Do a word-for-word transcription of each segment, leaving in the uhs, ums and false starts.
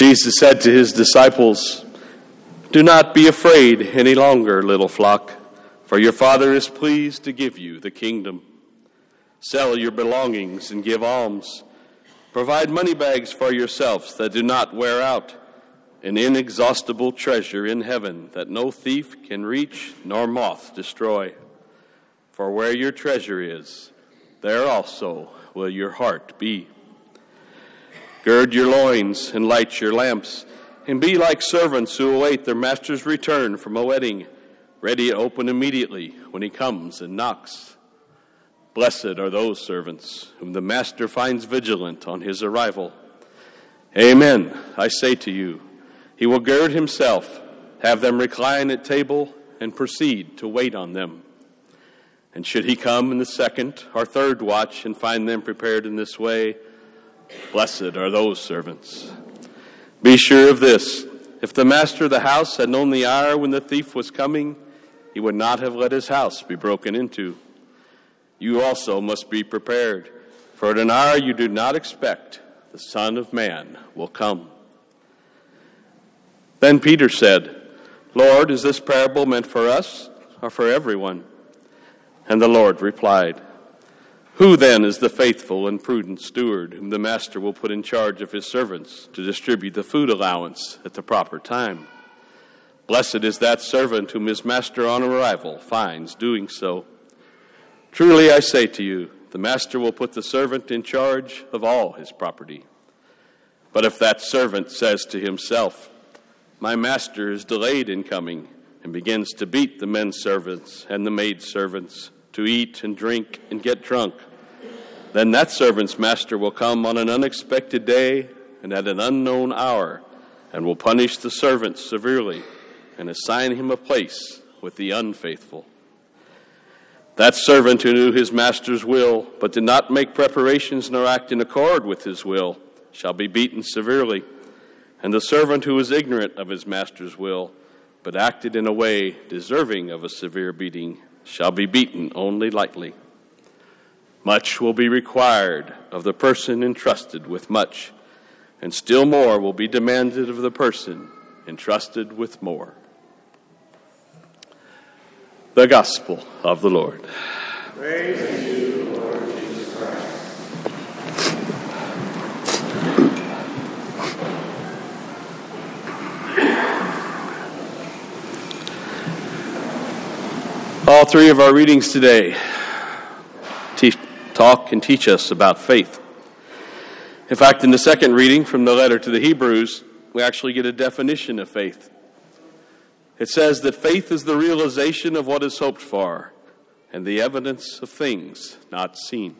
Jesus said to his disciples, "Do not be afraid any longer, little flock, for your Father is pleased to give you the kingdom. Sell your belongings and give alms. Provide money bags for yourselves that do not wear out, an inexhaustible treasure in heaven that no thief can reach nor moth destroy. For where your treasure is, there also will your heart be. Gird your loins and light your lamps, and be like servants who await their master's return from a wedding, ready to open immediately when he comes and knocks. Blessed are those servants whom the master finds vigilant on his arrival. Amen, I say to you, he will gird himself, have them recline at table, and proceed to wait on them. And should he come in the second or third watch and find them prepared in this way, blessed are those servants. Be sure of this, if the master of the house had known the hour when the thief was coming, he would not have let his house be broken into. You also must be prepared, for at an hour you do not expect, the Son of Man will come." Then Peter said, "Lord, is this parable meant for us or for everyone?" And the Lord replied, "Who then is the faithful and prudent steward whom the master will put in charge of his servants to distribute the food allowance at the proper time? Blessed is that servant whom his master on arrival finds doing so. Truly I say to you, the master will put the servant in charge of all his property. But if that servant says to himself, 'My master is delayed in coming,' and begins to beat the men servants and the maid servants, to eat and drink and get drunk, then that servant's master will come on an unexpected day and at an unknown hour, and will punish the servant severely and assign him a place with the unfaithful. That servant who knew his master's will, but did not make preparations nor act in accord with his will, shall be beaten severely. And the servant who was ignorant of his master's will, but acted in a way deserving of a severe beating, shall be beaten only lightly. Much will be required of the person entrusted with much, and still more will be demanded of the person entrusted with more." The Gospel of the Lord. Praise to you, Lord Jesus Christ. All three of our readings today te- talk and teach us about faith. In fact, in the second reading from the letter to the Hebrews, we actually get a definition of faith. It says that faith is the realization of what is hoped for and the evidence of things not seen.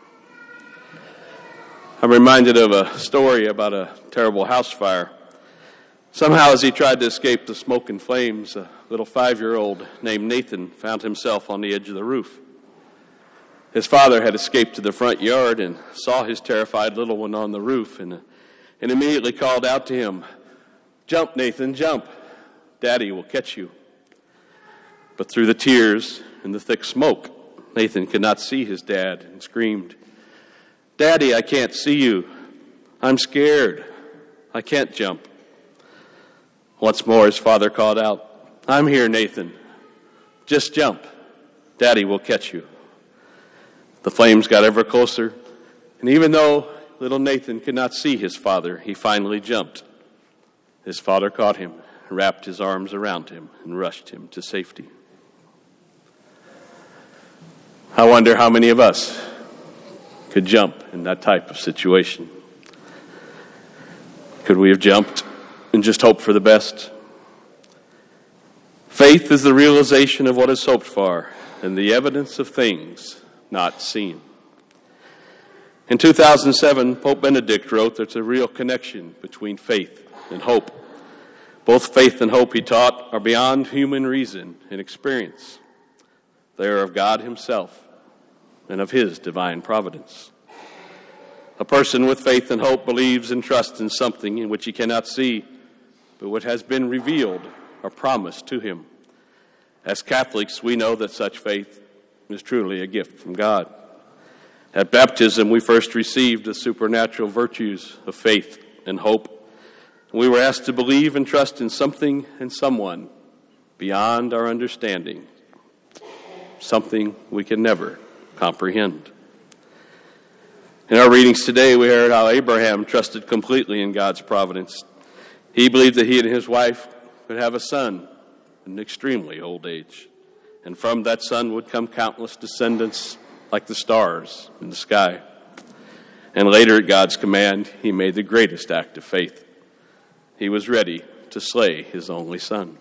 I'm reminded of a story about a terrible house fire. Somehow, as he tried to escape the smoke and flames, a little five-year-old named Nathan found himself on the edge of the roof. His father had escaped to the front yard and saw his terrified little one on the roof and, and immediately called out to him, "Jump, Nathan, jump. Daddy will catch you." But through the tears and the thick smoke, Nathan could not see his dad and screamed, "Daddy, I can't see you. I'm scared. I can't jump." Once more, his father called out, "I'm here, Nathan. Just jump. Daddy will catch you." The flames got ever closer, and even though little Nathan could not see his father, he finally jumped. His father caught him, wrapped his arms around him, and rushed him to safety. I wonder how many of us could jump in that type of situation. Could we have jumped and just hoped for the best? Faith is the realization of what is hoped for and the evidence of things not seen. In two thousand seven, Pope Benedict wrote there's a real connection between faith and hope. Both faith and hope, he taught, are beyond human reason and experience. They are of God himself and of his divine providence. A person with faith and hope believes and trusts in something in which he cannot see, but what has been revealed or promised to him. As Catholics, we know that such faith is truly a gift from God. At baptism, we first received the supernatural virtues of faith and hope. We were asked to believe and trust in something and someone beyond our understanding, something we can never comprehend. In our readings today, we heard how Abraham trusted completely in God's providence. He believed that he and his wife would have a son in an extremely old age, and from that son would come countless descendants like the stars in the sky. And later, at God's command, he made the greatest act of faith. He was ready to slay his only son.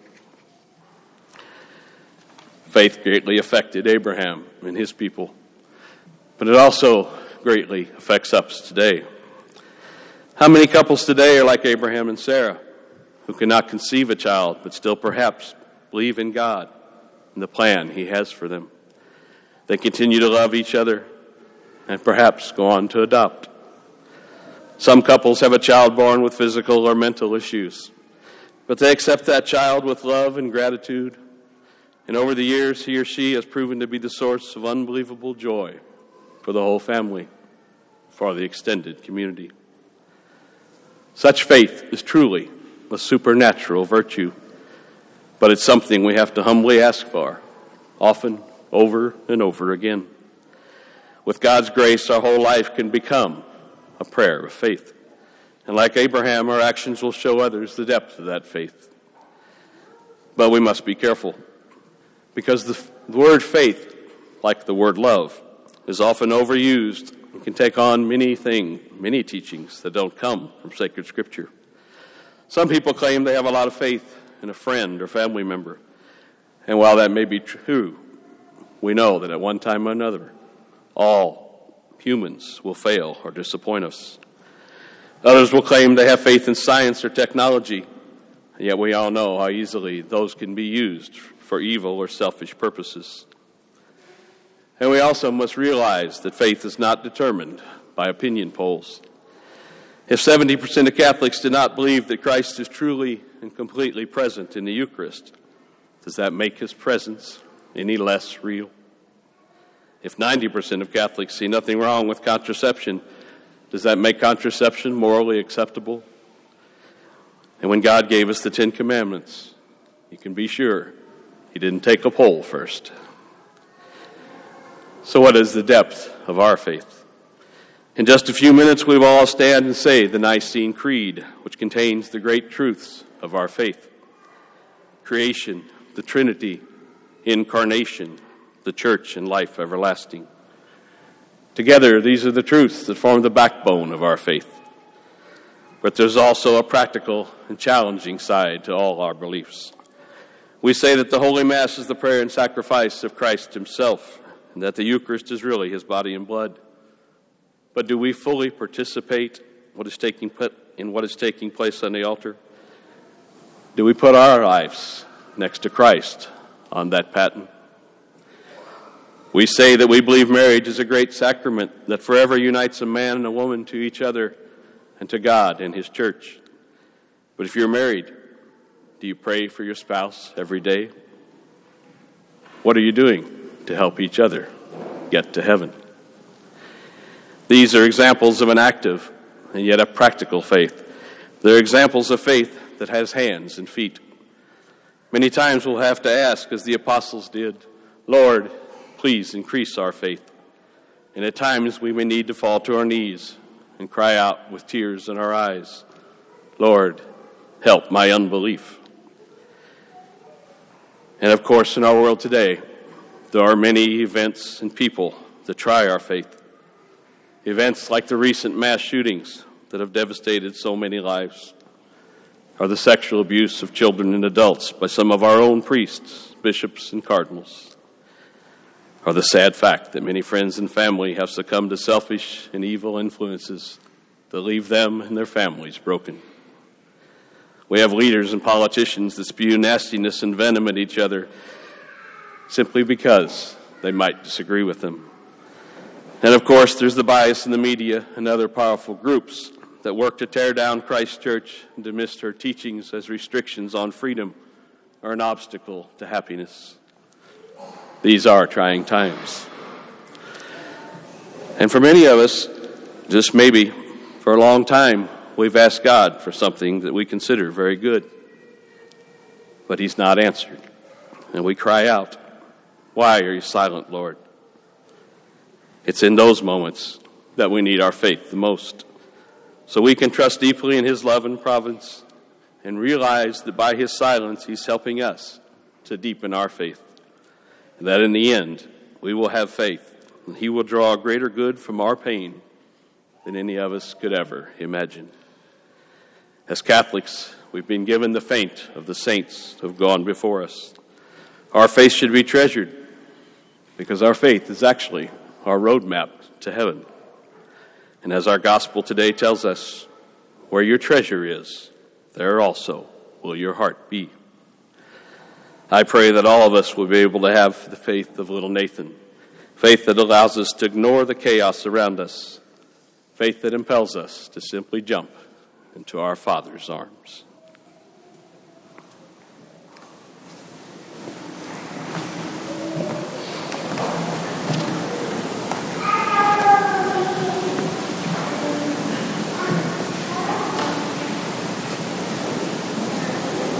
Faith greatly affected Abraham and his people, but it also greatly affects us today. How many couples today are like Abraham and Sarah, who cannot conceive a child, but still perhaps believe in God and the plan he has for them? They continue to love each other and perhaps go on to adopt. Some couples have a child born with physical or mental issues, but they accept that child with love and gratitude, and over the years he or she has proven to be the source of unbelievable joy for the whole family, for the extended community. Such faith is truly a supernatural virtue, but it's something we have to humbly ask for, often over and over again. With God's grace, our whole life can become a prayer of faith. And like Abraham, our actions will show others the depth of that faith. But we must be careful, because the word faith, like the word love, is often overused and can take on many things, many teachings that don't come from sacred Scripture. Some people claim they have a lot of faith in a friend or family member. And while that may be true, we know that at one time or another, all humans will fail or disappoint us. Others will claim they have faith in science or technology, and yet we all know how easily those can be used for evil or selfish purposes. And we also must realize that faith is not determined by opinion polls. If seventy percent of Catholics do not believe that Christ is truly and completely present in the Eucharist, does that make his presence any less real? If ninety percent of Catholics see nothing wrong with contraception, does that make contraception morally acceptable? And when God gave us the Ten Commandments, you can be sure he didn't take a poll first. So what is the depth of our faith? In just a few minutes, we will all stand and say the Nicene Creed, which contains the great truths of our faith. Creation, the Trinity, incarnation, the church, and life everlasting. Together, these are the truths that form the backbone of our faith. But there's also a practical and challenging side to all our beliefs. We say that the Holy Mass is the prayer and sacrifice of Christ himself, and that the Eucharist is really his body and blood. But do we fully participate what is taking in what is taking place on the altar? Do we put our lives next to Christ on that paten? We say that we believe marriage is a great sacrament that forever unites a man and a woman to each other and to God and his church. But if you're married, do you pray for your spouse every day? What are you doing to help each other get to heaven? These are examples of an active and yet a practical faith. They're examples of faith that has hands and feet. Many times we'll have to ask, as the apostles did, Lord, please increase our faith. And at times we may need to fall to our knees and cry out with tears in our eyes, Lord, help my unbelief. And of course, in our world today, there are many events and people that try our faith. Events like the recent mass shootings that have devastated so many lives, or the sexual abuse of children and adults by some of our own priests, bishops, and cardinals, or the sad fact that many friends and family have succumbed to selfish and evil influences that leave them and their families broken. We have leaders and politicians that spew nastiness and venom at each other simply because they might disagree with them. And of course, there's the bias in the media and other powerful groups that work to tear down Christ's church and dismiss her teachings as restrictions on freedom or an obstacle to happiness. These are trying times. And for many of us, just maybe for a long time, we've asked God for something that we consider very good, but he's not answered. And we cry out, "Why are you silent, Lord?" It's in those moments that we need our faith the most, so we can trust deeply in his love and providence and realize that by his silence he's helping us to deepen our faith, and that in the end we will have faith and he will draw greater good from our pain than any of us could ever imagine. As Catholics, we've been given the faint of the saints who have gone before us. Our faith should be treasured because our faith is actually our roadmap to heaven. And as our gospel today tells us, where your treasure is, there also will your heart be. I pray that all of us will be able to have the faith of little Nathan, faith that allows us to ignore the chaos around us, faith that impels us to simply jump into our Father's arms.